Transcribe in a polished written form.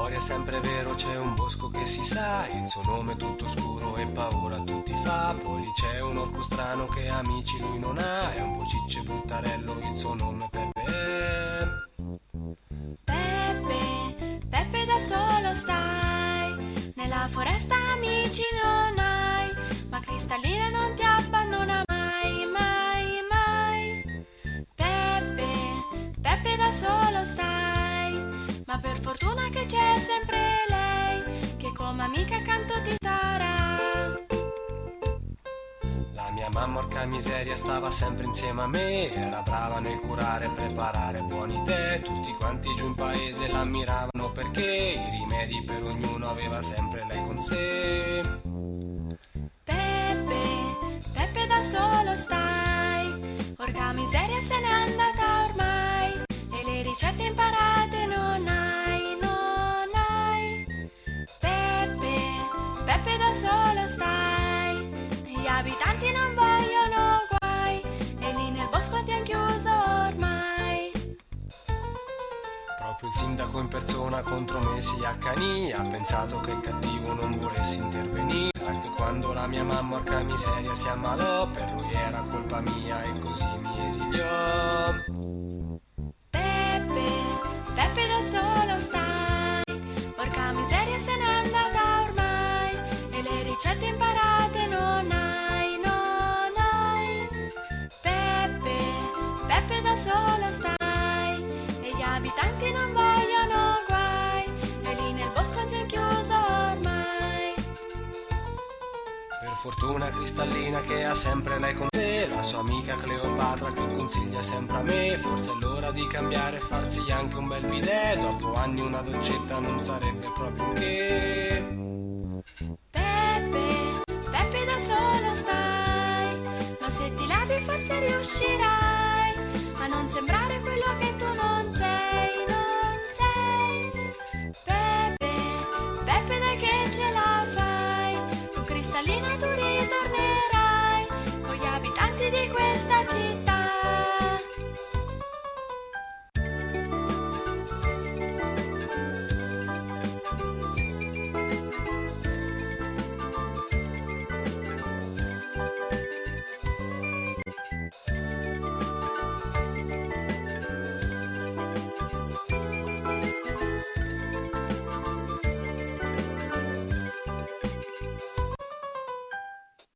storia è sempre vero, c'è un bosco che si sa, il suo nome è tutto scuro e paura a tutti fa. Poi lì c'è un orco strano che amici lui non ha, è un po' ciccio e bruttarello, il suo nome è Peppe. Peppe, Peppe da solo stai, nella foresta amici non hai, ma Cristallina non ti abbandona mai, mai, mai. Peppe, Peppe da solo stai, ma per fortuna che c'è sempre lei, che come amica accanto ti starà. La mia mamma, orca miseria, stava sempre insieme a me, era brava nel curare e preparare buoni tè. Tutti quanti giù in paese l'ammiravano perché i rimedi per ognuno aveva sempre lei con sé. Peppe, Peppe da solo stai, orca miseria se n'è andata ormai, e le ricette imparate non hai, non hai. Peppe, Peppe da solo stai, gli abitanti non vogliono guai, e lì nel bosco ti han chiuso ormai. Proprio il sindaco in persona contro me si accanì, ha pensato che cattivo non volessi intervenire, anche quando la mia mamma, orca miseria, si ammalò, per lui era colpa mia e così mi esiliò. Peppe, Peppe da solo stai, orca miseria se n'è andata ormai, e le ricette imparate non hai, non hai. Peppe, Peppe da solo stai, e gli abitanti non vogliono guai, e lì nel bosco ti han chiuso ormai. Per fortuna Cristallina che ha sempre lei con sé, la sua amica Cleopatra che consiglia sempre a me, forse è l'ora di cambiare e farsi anche un bel bidet, dopo anni una doccetta non sarebbe proprio che. Peppe, Peppe da solo stai, ma se ti lavi forse riuscirai a non sembrare quello che tu non sei, non sei. Peppe, Peppe dai che ce la fai, tu Cristallina